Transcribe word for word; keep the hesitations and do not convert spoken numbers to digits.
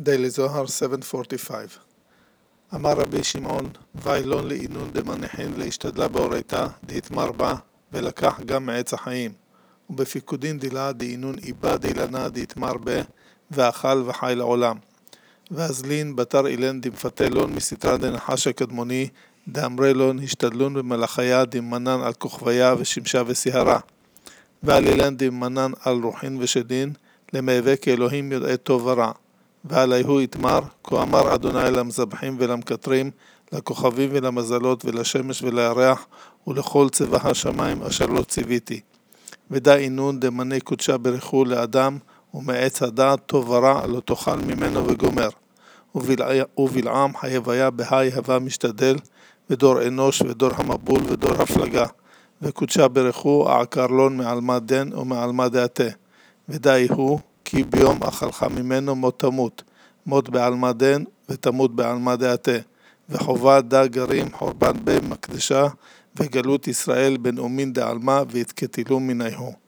Daily Zohar seven forty-five. אמר רבי שמעון, ואילון לאינון דמניחין להשתדלה באורייתא, דהתמר בה, ולקח גם מעץ החיים. ובפיקודין דילה דאינון איבה דילנה דהתמר בה, ואכל וחי לעולם. ואזלין בתר אילן דמפתלון מסתרא דנחש הקדמוני, דאמרלון השתדלון במלאכיה דמנן על כוכביה ושמשה וסיהרה. ועל אילן דמנן על רוחין ושדין, למהווה כאלוהים יודעי טוב ורע. ועליהו יתמר, כה אמר אדוני למזבחים ולמקטרים, לכוכבים ולמזלות ולשמש ולירח, ולכל צבא השמיים אשר לא ציוויתי. ודע אינון דמני קודשה ברכו לאדם, ומעץ הדעת טוב ורע לא תאכל ממנו וגומר. ובלעם היוויה בהי הווה משתדל, ודור אנוש ודור המבול ודור הפלגה. וקודשה ברכו העקרלון מעלמה דן ומעלמה דעתה. ודעי הוא, כי ביום אכלך ממנו מות תמות, מות בעלמה דן ותמות בעלמה דעתה. וחובה דע גרים חורבן במקדשה, וגלות ישראל בן אומין דעלמה והתקטילו מניהו.